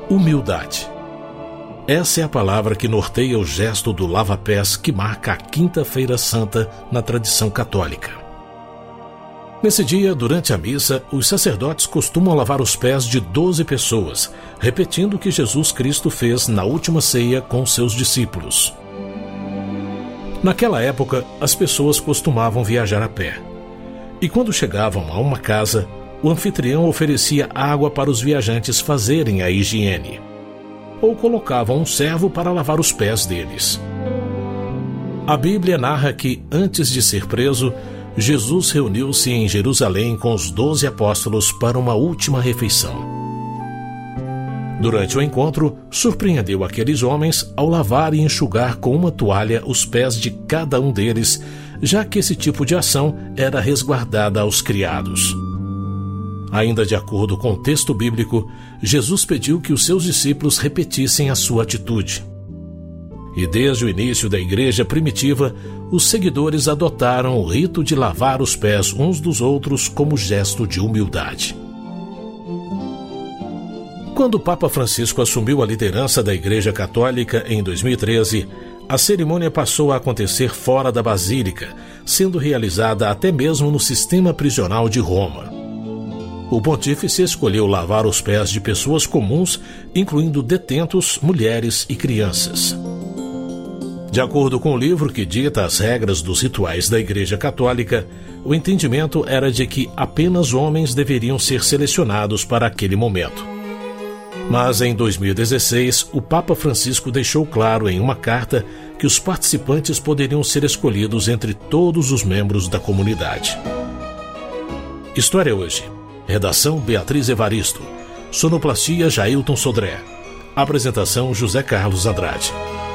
Humildade. Essa é a palavra que norteia o gesto do lava-pés que marca a Quinta-feira Santa na tradição católica. Nesse dia, durante a missa, os sacerdotes costumam lavar os pés de 12 pessoas, repetindo o que Jesus Cristo fez na última ceia com seus discípulos. Naquela época, as pessoas costumavam viajar a pé. E quando chegavam a uma casa, o anfitrião oferecia água para os viajantes fazerem a higiene, ou colocavam um servo para lavar os pés deles. A Bíblia narra que, antes de ser preso, Jesus reuniu-se em Jerusalém com os 12 apóstolos para uma última refeição. Durante o encontro, surpreendeu aqueles homens ao lavar e enxugar com uma toalha os pés de cada um deles, já que esse tipo de ação era resguardada aos criados. Ainda de acordo com o texto bíblico, Jesus pediu que os seus discípulos repetissem a sua atitude. E desde o início da igreja primitiva, os seguidores adotaram o rito de lavar os pés uns dos outros como gesto de humildade. Quando o Papa Francisco assumiu a liderança da Igreja Católica em 2013, a cerimônia passou a acontecer fora da Basílica, sendo realizada até mesmo no sistema prisional de Roma. O pontífice escolheu lavar os pés de pessoas comuns, incluindo detentos, mulheres e crianças. De acordo com o livro que dita as regras dos rituais da Igreja Católica, o entendimento era de que apenas homens deveriam ser selecionados para aquele momento. Mas em 2016, o Papa Francisco deixou claro em uma carta que os participantes poderiam ser escolhidos entre todos os membros da comunidade. História Hoje. Redação Beatriz Evaristo. Sonoplastia Jailton Sodré. Apresentação José Carlos Andrade.